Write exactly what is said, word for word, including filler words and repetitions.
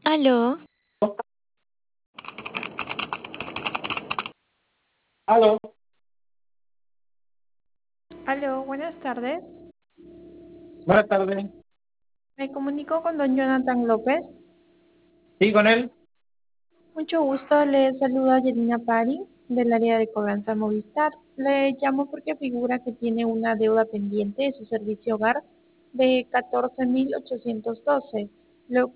Aló, Aló, Aló, buenas tardes. buenas tardes. Me comunico con don Jonathan López. Sí, con él. Mucho gusto, le saluda Yelina Pari del área de cobranza Movistar. Le llamo porque figura que tiene una deuda pendiente de su servicio hogar de catorce mil ochocientos doce, lo